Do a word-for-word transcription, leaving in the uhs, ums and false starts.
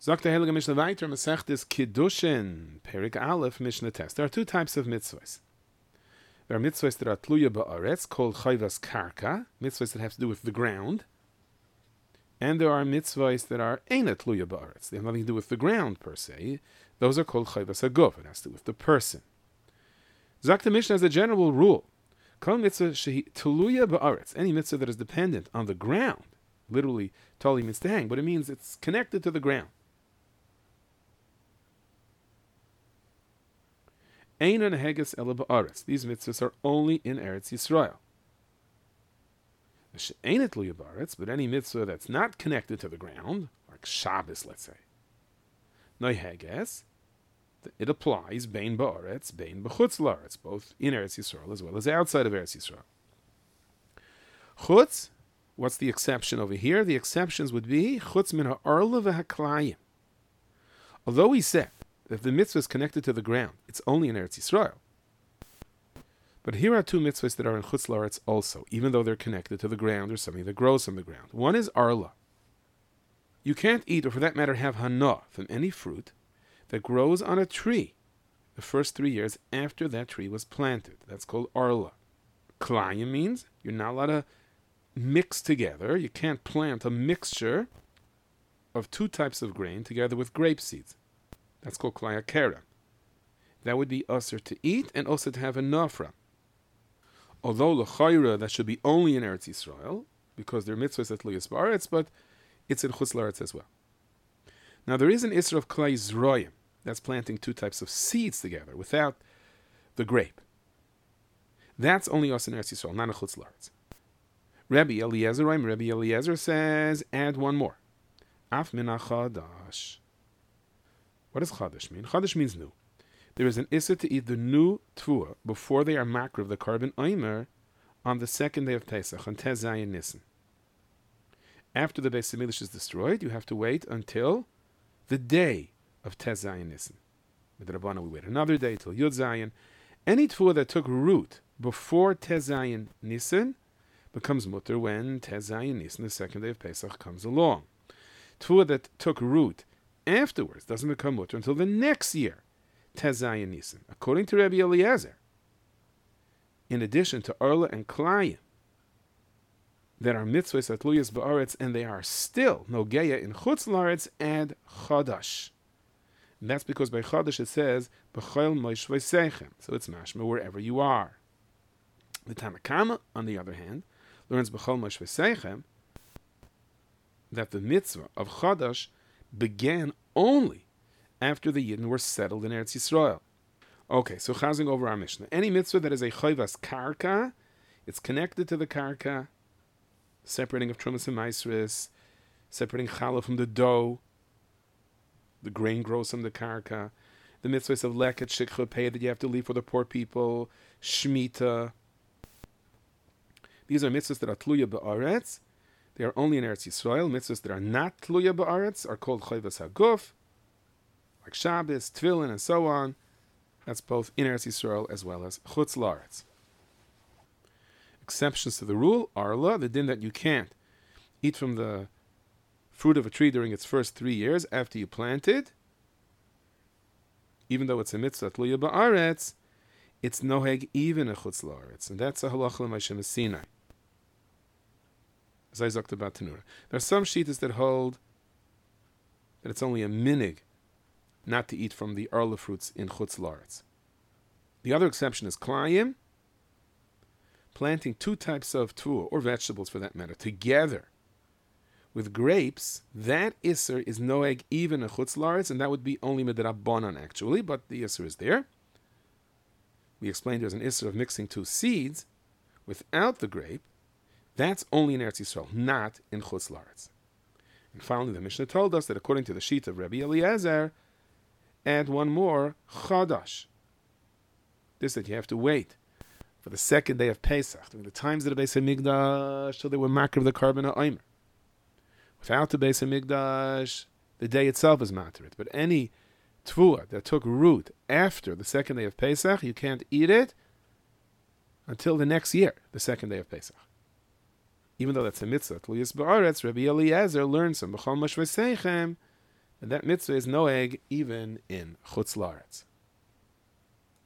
Sagt der Heilige Mishnah weiter, Masechtes Kiddushin, Perik Aleph, Mishnah Test. There are two types of mitzvahs. There are mitzvahs that are tluya ba'aretz, called chayvas karka, mitzvahs that have to do with the ground. And there are mitzvahs that are eina tluya ba'aretz. They have nothing to do with the ground, per se. Those are called chayvas aguf. It has to do with the person. Zak the Mishnah as a general rule. Kol mitzvah shehi tluya ba'aretz. Any mitzvah that is dependent on the ground. Literally, tali means to hang, but it means it's connected to the ground. Einan heges ela ba'aretz. These mitzvahs are only in Eretz Yisrael. She'enet tluya ba'aretz, but any mitzvah that's not connected to the ground, like Shabbos, let's say, no heges, it applies bein ba'aretz, bein b'chutz la'aretz, both in Eretz Yisrael as well as outside of Eretz Yisrael. Chutz, what's the exception over here? The exceptions would be chutz min ha'arla v'haklayim. Although he said if the mitzvah is connected to the ground, it's only in Eretz Yisrael. But here are two mitzvahs that are in Chutz La'aretz also, even though they're connected to the ground or something that grows on the ground. One is arla. You can't eat, or for that matter have hana, from any fruit that grows on a tree the first three years after that tree was planted. That's called arla. Klayim means you're not allowed to mix together. You can't plant a mixture of two types of grain together with grape seeds. That's called klaya kera. That would be usher to eat and also to have a nafra. Although l'chayra that should be only in Eretz Yisrael because they're mitzvahs at luyas ba'aretz, but it's in chutz la'aretz as well. Now there is an isra of klay zroyim. That's planting two types of seeds together without the grape. That's only us in Eretz Yisrael, not in chutz la'aretz. Rabbi Eliezer, Rabbi Eliezer says, add one more. Af min chadash. What does chadash mean? Chadash means new. There is an issa to eat the new tvua before they are makriv of the carbon oimer on the second day of Pesach, on Tez Zayin Nisan. After the Beis Hamikdash is destroyed, you have to wait until the day of Tez Zayin Nisan. With the Rabbana, we wait another day till Yud Zayin. Any tvua that took root before Tez Zayin Nisan becomes mutter when Tez Zayin Nisan, the second day of Pesach, comes along. Tvua that took root afterwards doesn't become mutter until the next year, Tez Zayin Nisan. According to Rabbi Eliezer, in addition to Arla and Klayim, that are mitzvahs at Luyas Ba'aretz, and they are still Nogeya in Chutz La'aretz and Chadash. And that's because by Chadash it says, B'chol Moish V'seichem. So it's mashma wherever you are. The Tanakama, on the other hand, learns B'chol Moish V'seichem that the mitzvah of Chadash began only after the Yidden were settled in Eretz Yisrael. Okay, so chazing over our Mishnah. Any mitzvah that is a chayvas karka, it's connected to the karka, separating of trumas and maisris, separating challah from the dough, the grain grows from the karka, the mitzvahs of leket, shikha, pay that you have to leave for the poor people, shmita. These are mitzvahs that are tluya ba'aretz. They are only in Eretz Yisrael. Mitzvahs that are not tluya ba'aretz are called chayvas haguf, like Shabbos, Tefillin, and so on. That's both in Eretz Yisrael as well as chutz la'aretz. Exceptions to the rule are Allah, the din that you can't eat from the fruit of a tree during its first three years after you plant it, even though it's a mitzvah tluya ba'aretz, it's noheg even a chutz la'aretz, and that's a halacha l'Moshe Sinai. As I talked about Tanura. There are some shittas that hold that it's only a minig not to eat from the arla fruits in chutz la'aretz. The other exception is klayim, planting two types of tuah, or vegetables for that matter, together with grapes. That isser is noeg even a chutz la'aretz, and that would be only midrabbanan actually, but the isser is there. We explained there's an isser of mixing two seeds without the grape. That's only in Eretz Yisrael, not in chutz la'aretz. And finally, the Mishnah told us that according to the sheet of Rabbi Eliezer, add one more, chadash. This that you have to wait for the second day of Pesach, during the times of the Beis Hamikdash, till they were makar of the carbon ha'omer. Without the Beis Hamikdash, the day itself is materit. But any tvua that took root after the second day of Pesach, you can't eat it until the next year, the second day of Pesach. Even though that's a mitzvah, Tluyas Ba'aretz, Rabbi Eliezer learns from B'chol Mosh V'seichem And that mitzvah is noeg even in Chutz La'aretz.